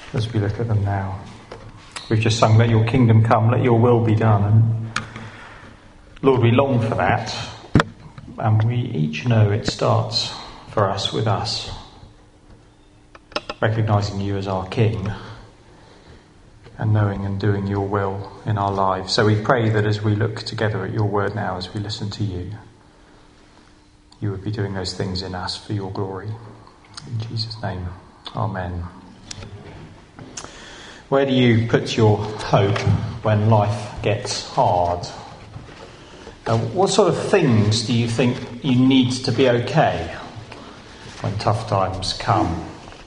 as we look at them now. We've just sung, let your kingdom come, let your will be done. And Lord, we long for that. And we each know it starts for us with us, recognising you as our King and knowing and doing your will in our lives. So we pray that as we look together at your word now, as we listen to you, you would be doing those things in us for your glory. In Jesus' name, amen. Where do you put your hope when life gets hard? What sort of things do you think you need to be okay when tough times come?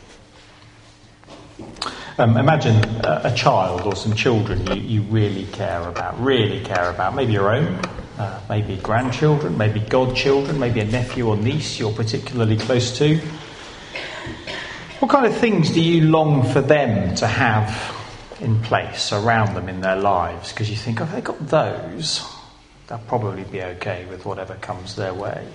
Imagine a child or some children you really care about, maybe your own, maybe grandchildren, maybe godchildren, maybe a nephew or niece you're particularly close to. What kind of things do you long for them to have in place around them in their lives? Because you think, if they got those, they'll probably be okay with whatever comes their way.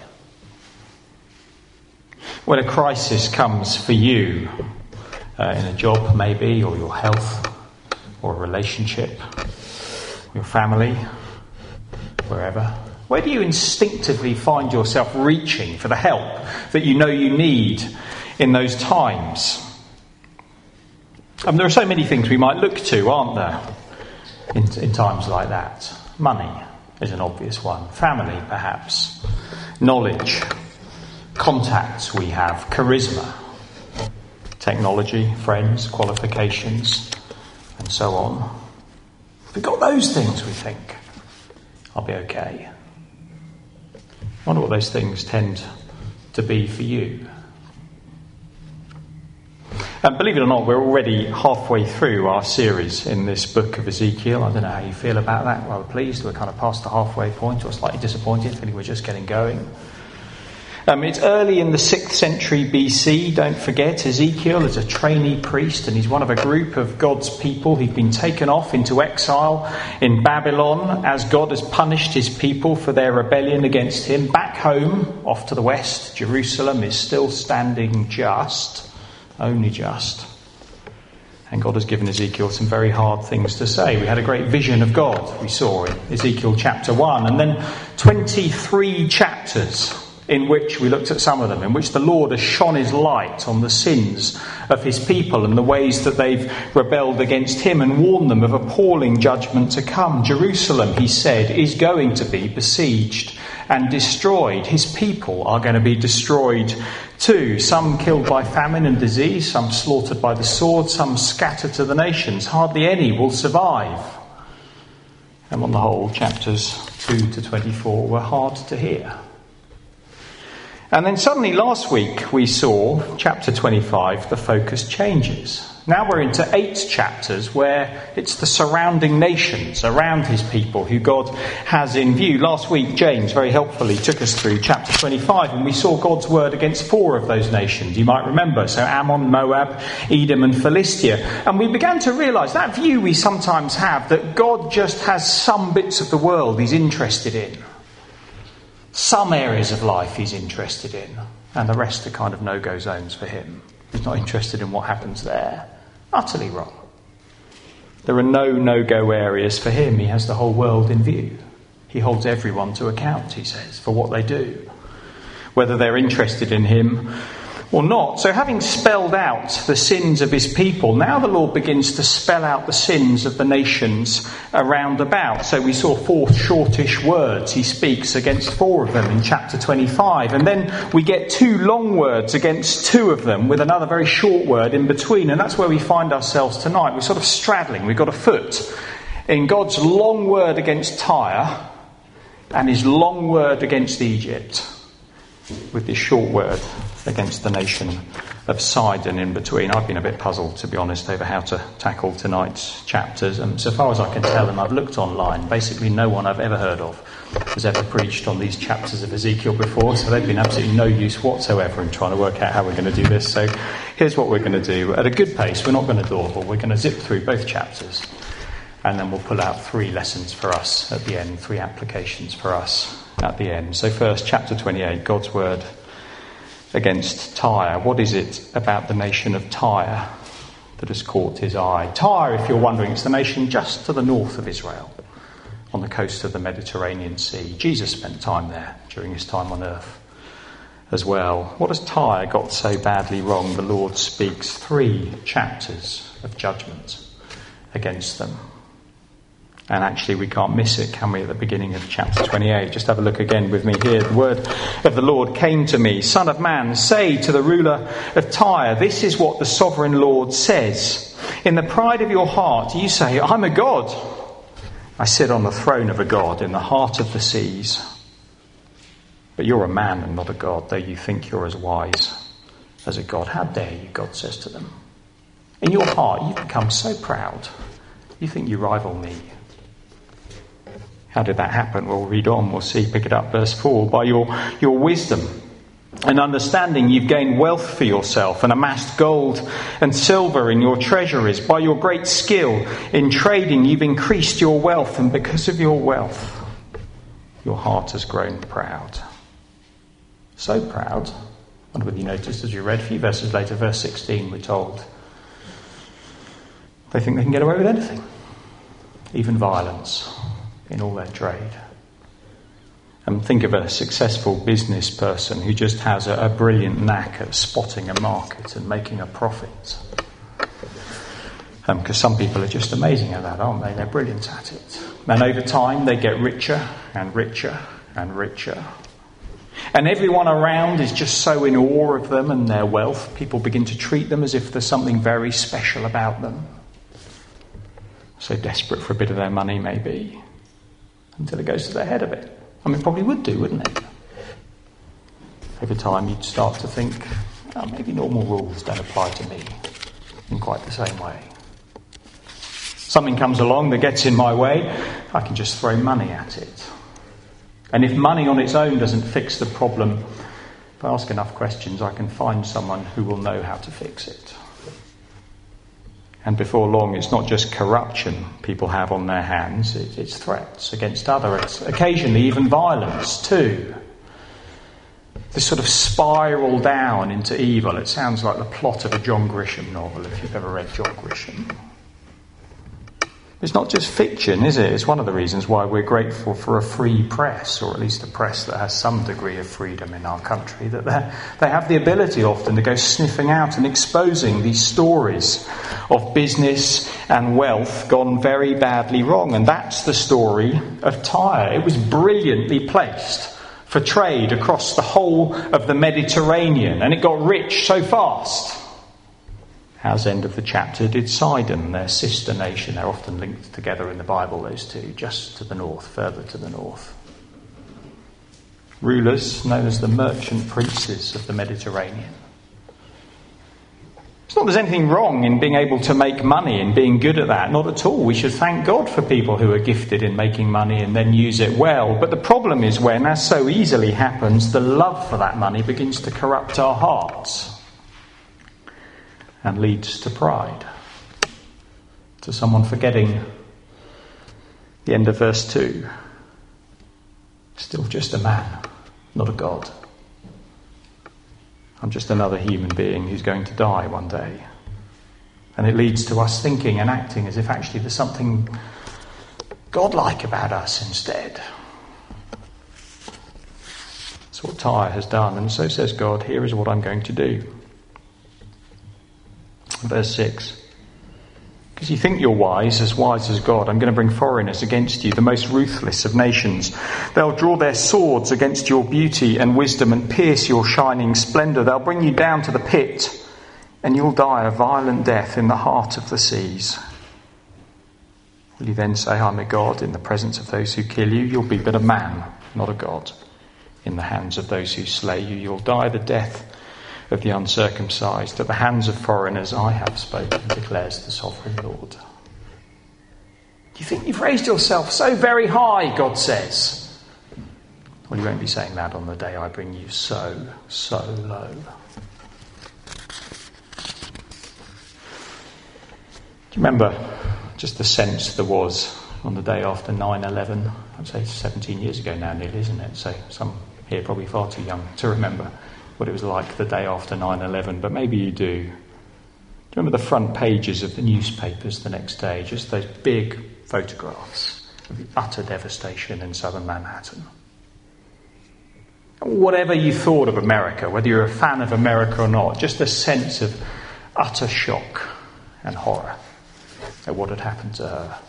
When a crisis comes for you, in a job maybe, or your health, or a relationship, your family, wherever, where do you instinctively find yourself reaching for the help that you know you need in those times? There are so many things we might look to, aren't there, in times like that. Money is an obvious one. Family, perhaps. Knowledge. Contacts we have. Charisma. Technology, friends, qualifications, and so on. If we've got those things, we think, I'll be okay. I wonder what those things tend to be for you. Believe it or not, we're already halfway through our series in this book of Ezekiel. I don't know how you feel about that. Well, we're pleased. We're kind of past the halfway point, or slightly disappointed, feeling we're just getting going. It's early in the 6th century BC. Don't forget, Ezekiel is a trainee priest, and he's one of a group of God's people who've been taken off into exile in Babylon as God has punished his people for their rebellion against him. Back home, off to the west, Jerusalem is still standing just, only just. And God has given Ezekiel some very hard things to say. We had a great vision of God, we saw in Ezekiel chapter 1, and then 23 chapters in which we looked at some of them, in which the Lord has shone his light on the sins of his people and the ways that they've rebelled against him and warned them of appalling judgment to come. Jerusalem, he said, is going to be besieged and destroyed. His people are going to be destroyed too. Some killed by famine and disease, some slaughtered by the sword, some scattered to the nations. Hardly any will survive. And on the whole, chapters 2 to 24 were hard to hear. And then suddenly last week we saw, chapter 25, the focus changes. Now we're into 8 chapters where it's the surrounding nations around his people who God has in view. Last week James very helpfully took us through chapter 25 and we saw God's word against 4 of those nations. You might remember, so Ammon, Moab, Edom and Philistia. And we began to realise that view we sometimes have, that God just has some bits of the world he's interested in. Some areas of life he's interested in, and the rest are kind of no-go zones for him. He's not interested in what happens there. Utterly wrong. There are no-go areas for him. He has the whole world in view. He holds everyone to account, he says, for what they do, whether they're interested in him or not. So having spelled out the sins of his people, now the Lord begins to spell out the sins of the nations around about. So we saw 4 shortish words he speaks against 4 of them in chapter 25. And then we get 2 long words against 2 of them with another very short word in between. And that's where we find ourselves tonight. We're sort of straddling. We've got a foot in God's long word against Tyre and his long word against Egypt, with this short word against the nation of Sidon in between. I've been a bit puzzled, to be honest, over how to tackle tonight's chapters. And so far as I can tell, and I've looked online, basically no one I've ever heard of has ever preached on these chapters of Ezekiel before, so they've been absolutely no use whatsoever in trying to work out how we're going to do this. So here's what we're going to do. At a good pace, we're not going to dawdle. We're going to zip through both chapters, and then we'll pull out 3 lessons for us at the end, 3 applications for us at the end. So first, chapter 28, God's word against Tyre. What is it about the nation of Tyre that has caught his eye. Tyre, if you're wondering, it's the nation just to the north of Israel, on the coast of the Mediterranean Sea. Jesus spent time there during his time on earth as well. What has Tyre got so badly wrong? The Lord speaks 3 chapters of judgment against them. And actually we can't miss it, can we, at the beginning of chapter 28? Just have a look again with me here. The word of the Lord came to me. Son of man, say to the ruler of Tyre, this is what the sovereign Lord says. In the pride of your heart you say, I'm a god. I sit on the throne of a god in the heart of the seas. But you're a man and not a god, though you think you're as wise as a god. How dare you, God says to them. In your heart you've become so proud. You think you rival me. How did that happen? We'll read on, we'll see, pick it up, verse 4. By your wisdom and understanding you've gained wealth for yourself and amassed gold and silver in your treasuries. By your great skill in trading you've increased your wealth, and because of your wealth your heart has grown proud. So proud. I wonder whether you noticed as you read a few verses later, verse 16, we're told they think they can get away with anything, even violence, in all their trade. And think of a successful business person who just has a brilliant knack at spotting a market and making a profit. Because some people are just amazing at that, aren't they? They're brilliant at it. And over time they get richer and richer and richer. And everyone around is just so in awe of them and their wealth. People begin to treat them as if there's something very special about them. So desperate for a bit of their money, maybe, until it goes to their head a bit. I mean, it probably would do, wouldn't it? Over time, you'd start to think, oh, maybe normal rules don't apply to me in quite the same way. Something comes along that gets in my way, I can just throw money at it. And if money on its own doesn't fix the problem, if I ask enough questions, I can find someone who will know how to fix it. And before long, it's not just corruption people have on their hands, it's threats against others, occasionally even violence too. This sort of spiral down into evil. It sounds like the plot of a John Grisham novel, if you've ever read John Grisham. It's not just fiction, is it? It's one of the reasons why we're grateful for a free press, or at least a press that has some degree of freedom in our country, that they have the ability often to go sniffing out and exposing these stories of business and wealth gone very badly wrong. And that's the story of Tyre. It was brilliantly placed for trade across the whole of the Mediterranean, and it got rich so fast. As end of the chapter did Sidon, their sister nation. They're often linked together in the Bible, those two, just to the north, further to the north. Rulers known as the merchant princes of the Mediterranean. It's not that there's anything wrong in being able to make money and being good at that, not at all. We should thank God for people who are gifted in making money and then use it well. But the problem is when, as so easily happens, the love for that money begins to corrupt our hearts. And leads to pride, to someone forgetting the end of verse 2. Still just a man, not a god. I'm just another human being who's going to die one day. And it leads to us thinking and acting as if actually there's something godlike about us instead. That's what Tyre has done, and so says God, here is what I'm going to do. Verse 6. Because you think you're wise as God, I'm going to bring foreigners against you, the most ruthless of nations. They'll draw their swords against your beauty and wisdom and pierce your shining splendour. They'll bring you down to the pit, and you'll die a violent death in the heart of the seas. Will you then say, I'm a god in the presence of those who kill you? You'll be but a man, not a god. In the hands of those who slay you, you'll die the death of the uncircumcised. At the hands of foreigners I have spoken, declares the sovereign Lord. You think you've raised yourself so very high, God says. Well, you won't be saying that on the day I bring you so low. Do you remember just the sense there was on the day after 9/11? I'd say 17 years ago now nearly, isn't it? So some here probably far too young to remember what it was like the day after 9/11, but maybe you do. Do you Remember the front pages of the newspapers the next day, just those big photographs of the utter devastation in southern Manhattan. Whatever you thought of America, whether you're a fan of America or not, just a sense of utter shock and horror at what had happened to her.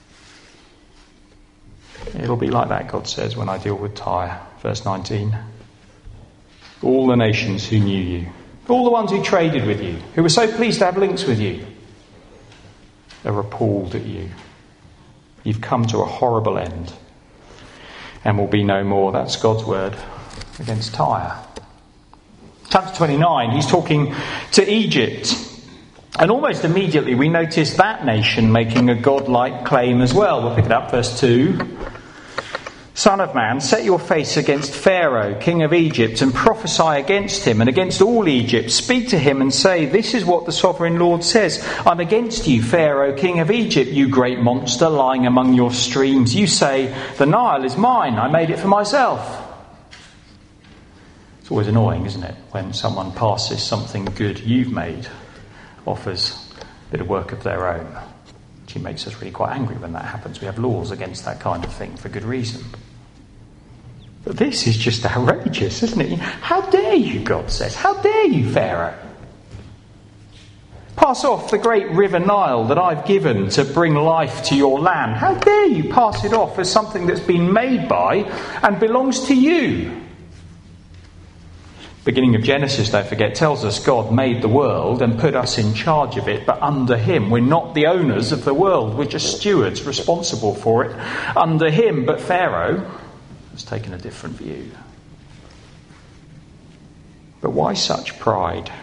It'll be like that, God says, when I deal with Tyre. Verse 19. All the nations who knew you, all the ones who traded with you, who were so pleased to have links with you, are appalled at you. You've come to a horrible end and will be no more. That's God's word against Tyre. Chapter 29, he's talking to Egypt. And almost immediately we notice that nation making a godlike claim as well. We'll pick it up, verse 2. Son of man, set your face against Pharaoh, king of Egypt, and prophesy against him and against all Egypt. Speak to him and say, this is what the sovereign Lord says. I'm against you, Pharaoh, king of Egypt, you great monster lying among your streams. You say, the Nile is mine, I made it for myself. It's always annoying, isn't it, when someone passes something good you've made, offers a bit of work of their own. She makes us really quite angry when that happens. We have laws against that kind of thing for good reason. But this is just outrageous, isn't it? How dare you, God says. How dare you, Pharaoh? Pass off the great river Nile that I've given to bring life to your land. How dare you pass it off as something that's been made by and belongs to you? Beginning of Genesis, don't forget, tells us God made the world and put us in charge of it, but under him. We're not the owners of the world. We're just stewards responsible for it under him. But Pharaoh has taken a different view. But why such pride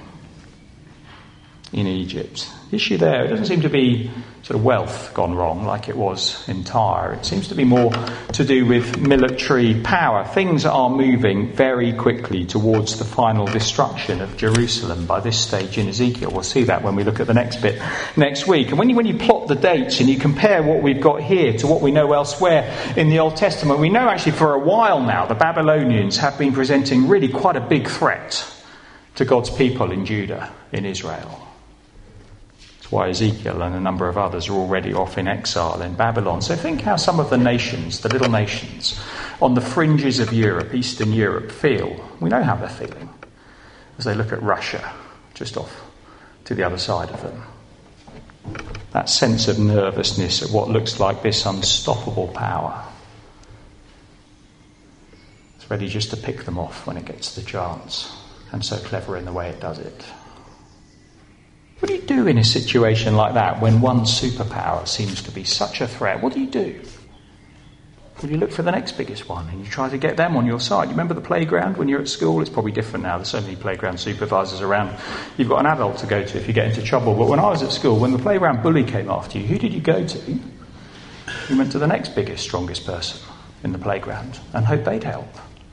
in Egypt? The issue there, it doesn't seem to be sort of wealth gone wrong like it was in Tyre. It seems to be more to do with military power. Things are moving very quickly towards the final destruction of Jerusalem by this stage in Ezekiel. We'll see that when we look at the next bit next week. And when you plot the dates and you compare what we've got here to what we know elsewhere in the Old Testament, we know actually for a while now the Babylonians have been presenting really quite a big threat to God's people in Judah, in Israel. Why Ezekiel and a number of others are already off in exile in Babylon. So think how some of the nations, the little nations, on the fringes of Europe, Eastern Europe, feel. We know how they're feeling as they look at Russia, just off to the other side of them. That sense of nervousness at what looks like this unstoppable power. It's ready just to pick them off when it gets the chance, and so clever in the way it does it. What do you do in a situation like that when one superpower seems to be such a threat? What do you do? Well, you look for the next biggest one and you try to get them on your side. You remember the playground when you're at school? It's probably different now. There's so many playground supervisors around. You've got an adult to go to if you get into trouble. But when I was at school, when the playground bully came after you, who did you go to? You went to the next biggest, strongest person in the playground and hoped they'd help.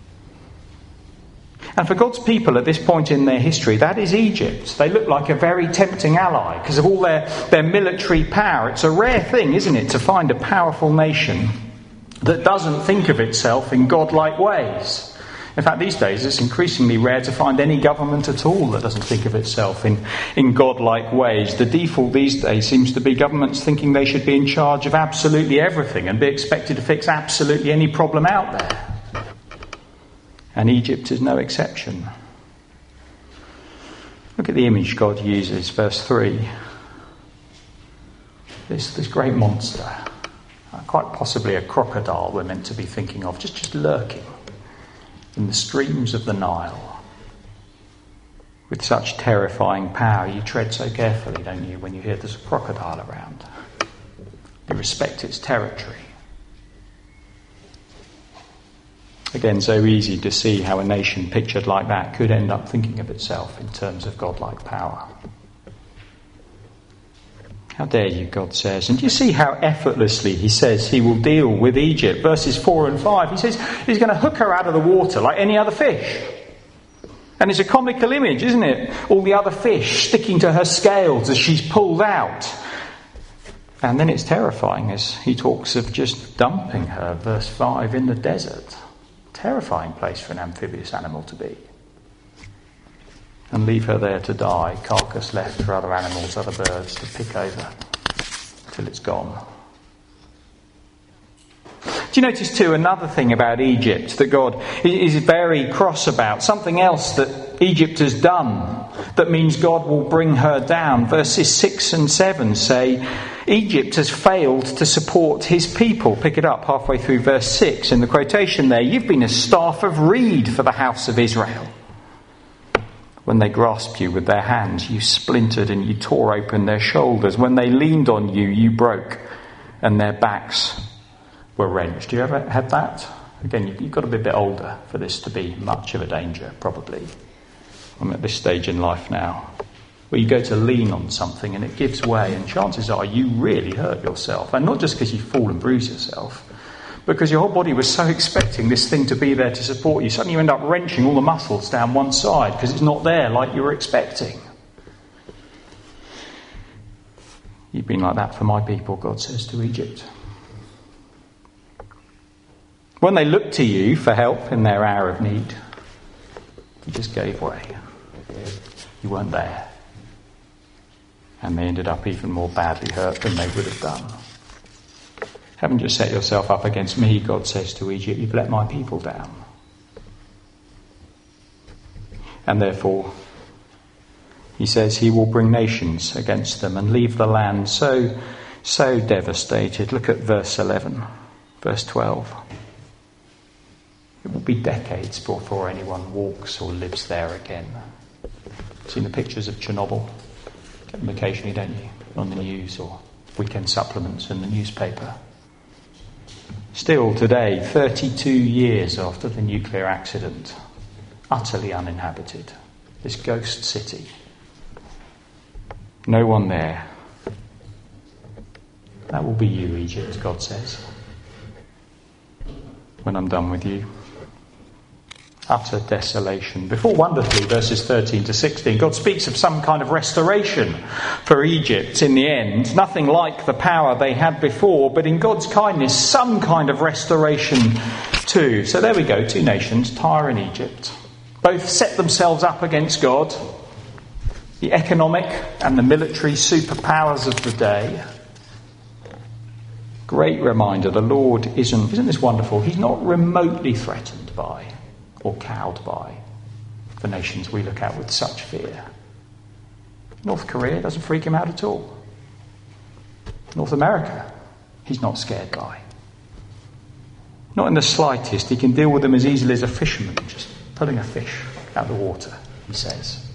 And for God's people at this point in their history, that is Egypt. They look like a very tempting ally because of all their military power. It's a rare thing, isn't it, to find a powerful nation that doesn't think of itself in godlike ways. In fact, these days it's increasingly rare to find any government at all that doesn't think of itself in godlike ways. The default these days seems to be governments thinking they should be in charge of absolutely everything and be expected to fix absolutely any problem out there. And Egypt is no exception. Look at the image God uses, verse 3. This great monster, quite possibly a crocodile we're meant to be thinking of, just lurking in the streams of the Nile. With such terrifying power, you tread so carefully, don't you, when you hear there's a crocodile around. You respect its territory. Again, so easy to see how a nation pictured like that could end up thinking of itself in terms of godlike power. How dare you, God says. And do you see how effortlessly he says he will deal with Egypt? Verses 4 and 5, he says he's going to hook her out of the water like any other fish. And it's a comical image, isn't it? All the other fish sticking to her scales as she's pulled out. And then it's terrifying as he talks of just dumping her, verse 5, in the desert. Terrifying place for an amphibious animal to be. and leave her there to die, carcass left for other animals, other birds to pick over till it's gone. Do you notice too another thing about Egypt that God is very cross about? Something else that Egypt has done that means God will bring her down. Verses 6 and 7 say, Egypt has failed to support his people. Pick it up halfway through verse 6 in the quotation there. You've been a staff of reed for the house of Israel. When they grasped you with their hands, you splintered and you tore open their shoulders. When they leaned on you, you broke and their backs were wrenched. Do you ever had that? Again, you've got to be a bit older for this to be much of a danger, probably. I'm at this stage in life now, where you go to lean on something and it gives way, and chances are you really hurt yourself. And not just because you fall and bruise yourself, because your whole body was so expecting this thing to be there to support you. Suddenly you end up wrenching all the muscles down one side because it's not there like you were expecting. You've been like that for my people, God says to Egypt. When they looked to you for help in their hour of need, you just gave way. You weren't there. And they ended up even more badly hurt than they would have done. Haven't just set yourself up against me, God says to Egypt, you've let my people down. And therefore, he says he will bring nations against them and leave the land so devastated. Look at verse 11, verse 12. It will be decades before anyone walks or lives there again. Seen the pictures of Chernobyl? Get them occasionally, don't you? On the news or weekend supplements in the newspaper. Still today, 32 years after the nuclear accident, utterly uninhabited. This ghost city. No one there. That will be you, Egypt, God says. When I'm done with you. Utter desolation. Before wonderfully, verses 13 to 16, God speaks of some kind of restoration for Egypt in the end. Nothing like the power they had before, but in God's kindness, some kind of restoration too. So there we go, two nations, Tyre and Egypt. Both set themselves up against God, the economic and the military superpowers of the day. Great reminder, the Lord isn't this wonderful? He's not remotely threatened by or cowed by the nations we look at with such fear. North Korea doesn't freak him out at all. North America, he's not scared by. Not in the slightest. He can deal with them as easily as a fisherman, just pulling a fish out of the water, he says.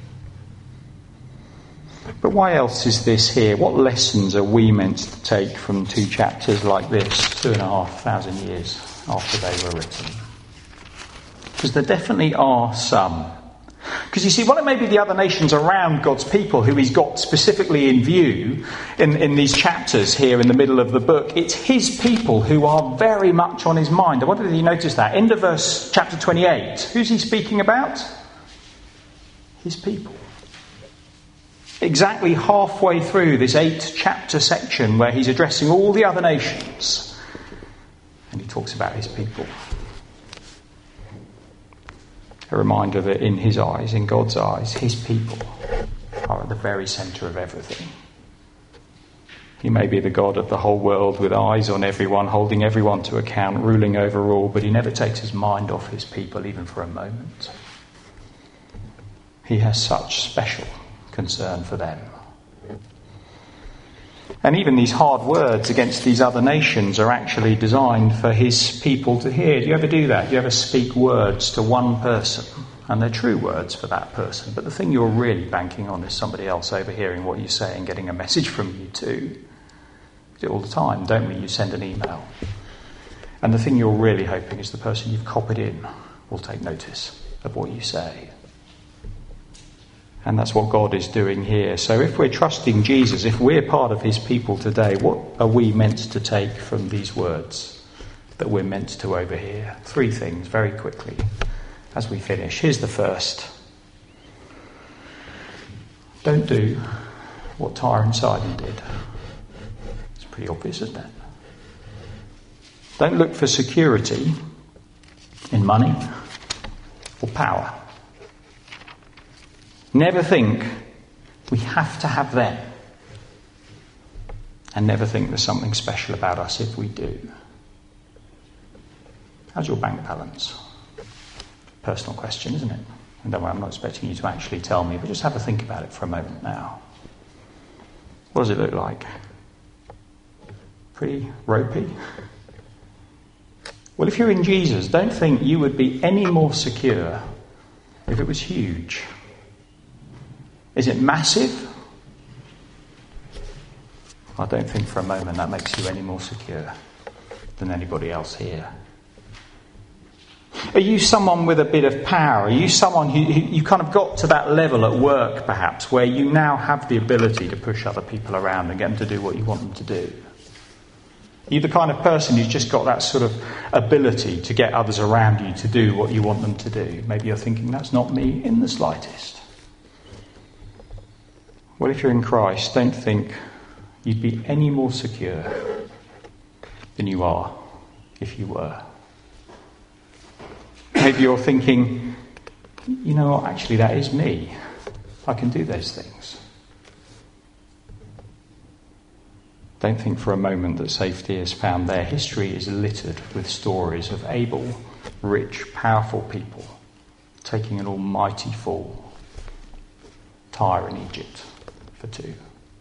But why else is this here? What lessons are we meant to take from two chapters like this, 2,500 years after they were written? Because there definitely are some. Because you see, while it may be the other nations around God's people who he's got specifically in view in these chapters here in the middle of the book, it's his people who are very much on his mind. I wonder if you notice that. End of verse chapter 28. Who's he speaking about? His people. Exactly halfway through this 8-chapter section where he's addressing all the other nations. And he talks about his people. A reminder that in his eyes, in God's eyes, his people are at the very centre of everything. He may be the God of the whole world with eyes on everyone, holding everyone to account, ruling over all, but he never takes his mind off his people even for a moment. He has such special concern for them. And even these hard words against these other nations are actually designed for his people to hear. Do you ever do that? Do you ever speak words to one person? And they're true words for that person. But the thing you're really banking on is somebody else overhearing what you say and getting a message from you too. We do it all the time, don't we? You send an email. And the thing you're really hoping is the person you've copied in will take notice of what you say. And that's what God is doing here. So if we're trusting Jesus, if we're part of his people today, what are we meant to take from these words that we're meant to overhear? 3 things very quickly as we finish. Here's the first. Don't do what Tyre and Sidon did. It's pretty obvious, isn't it? Don't look for security in money or power. Never think we have to have them. And never think there's something special about us if we do. How's your bank balance? Personal question, isn't it? And don't worry, I'm not expecting you to actually tell me, but just have a think about it for a moment now. What does it look like? Pretty ropey? Well, if you're in Jesus, don't think you would be any more secure if it was huge. Is it massive? I don't think for a moment that makes you any more secure than anybody else here. Are you someone with a bit of power? Are you someone who you kind of got to that level at work, perhaps, where you now have the ability to push other people around and get them to do what you want them to do? Are you the kind of person who's just got that sort of ability to get others around you to do what you want them to do? Maybe you're thinking, that's not me in the slightest. Well, if you're in Christ, don't think you'd be any more secure than you are if you were. Maybe you're thinking, you know what, actually that is me. I can do those things. Don't think for a moment that safety is found there. History is littered with stories of able, rich, powerful people taking an almighty fall. Tyre in Egypt for 2.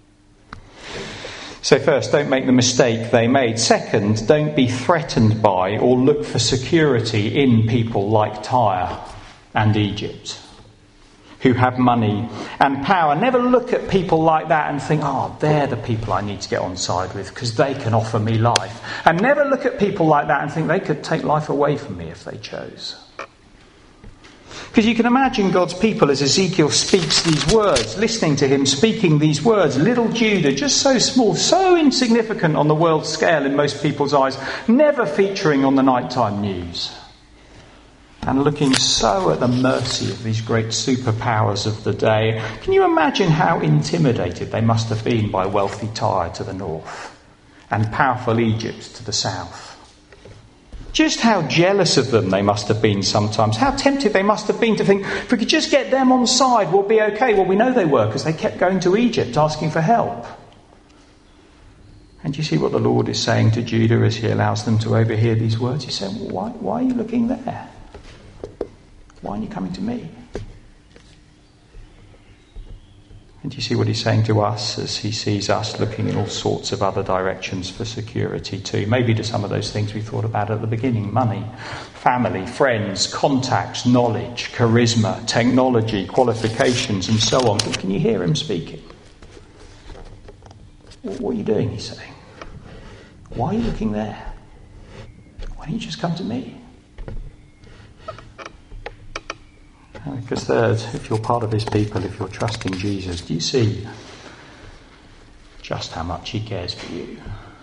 So first, don't make the mistake they made. Second, don't be threatened by or look for security in people like Tyre and Egypt, who have money and power. Never look at people like that and think, they're the people I need to get on side with because they can offer me life. And never look at people like that and think they could take life away from me if they chose. Because you can imagine God's people as Ezekiel speaks these words, listening to him speaking these words. Little Judah, just so small, so insignificant on the world scale in most people's eyes, never featuring on the nighttime news. And looking so at the mercy of these great superpowers of the day. Can you imagine how intimidated they must have been by wealthy Tyre to the north and powerful Egypt to the south? Just how jealous of them they must have been sometimes. How tempted they must have been to think, if we could just get them on side, we'll be okay. Well, we know they were because they kept going to Egypt asking for help. And you see what the Lord is saying to Judah as he allows them to overhear these words? He's saying, why are you looking there? Why aren't you coming to me? And you see what he's saying to us as he sees us looking in all sorts of other directions for security too. Maybe to some of those things we thought about at the beginning. Money, family, friends, contacts, knowledge, charisma, technology, qualifications and so on. But can you hear him speaking? What are you doing, he's saying? Why are you looking there? Why don't you just come to me? Because third, if you're part of his people, if you're trusting Jesus, do you see just how much he cares for you?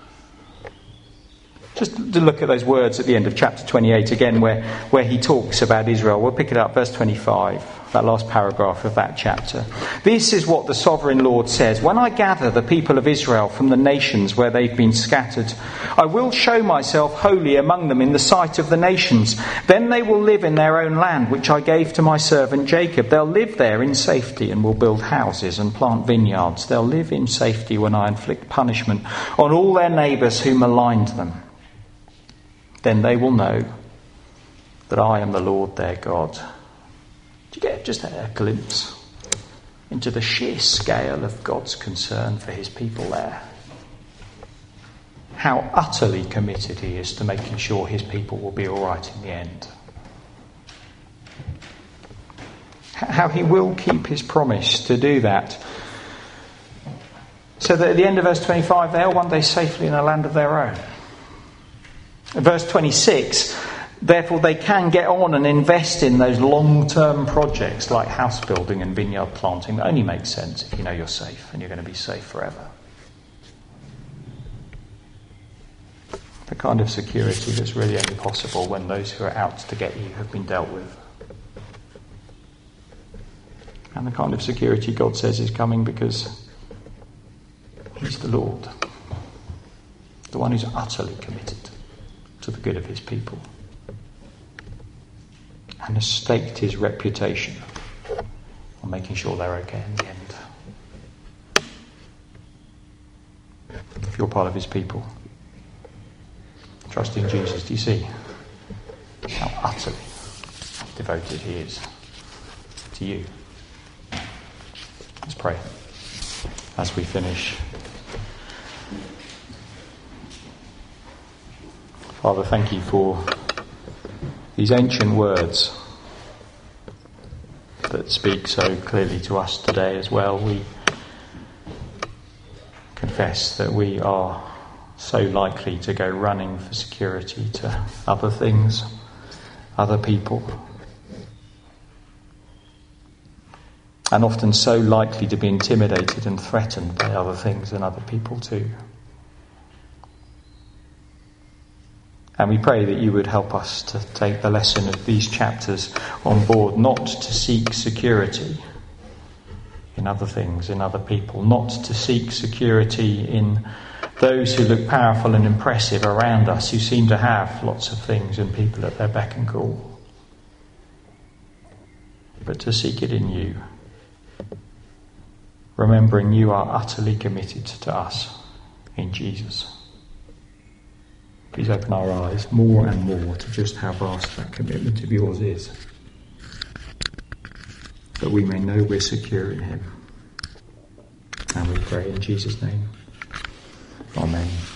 Just to look at those words at the end of chapter 28 again, where he talks about Israel. We'll pick it up, verse 25, that last paragraph of that chapter. This is what the sovereign Lord says. When I gather the people of Israel from the nations where they've been scattered, I will show myself holy among them in the sight of the nations. Then they will live in their own land, which I gave to my servant Jacob. They'll live there in safety and will build houses and plant vineyards. They'll live in safety when I inflict punishment on all their neighbours who maligned them. Then they will know that I am the Lord their God. Do you get just a glimpse into the sheer scale of God's concern for his people there? How utterly committed he is to making sure his people will be all right in the end. How he will keep his promise to do that. So that at the end of verse 25, they're one day safely in a land of their own. Verse 26, therefore they can get on and invest in those long-term projects like house building and vineyard planting. That only makes sense if you know you're safe and you're going to be safe forever. The kind of security that's really only possible when those who are out to get you have been dealt with. And the kind of security God says is coming because he's the Lord, the one who's utterly committed to the good of his people and has staked his reputation and making sure they're okay in the end. If you're part of his people, trusting Jesus, do you see how utterly devoted he is to you? Let's pray as we finish. Father, thank you for these ancient words that speak so clearly to us today as well. We confess that we are so likely to go running for security to other things, other people, and often so likely to be intimidated and threatened by other things and other people too. And we pray that you would help us to take the lesson of these chapters on board, not to seek security in other things, in other people, not to seek security in those who look powerful and impressive around us, who seem to have lots of things and people at their beck and call, but to seek it in you, remembering you are utterly committed to us in Jesus. Please open our eyes more and more to just how vast that commitment of yours is, that we may know we're secure in him. And we pray in Jesus' name. Amen.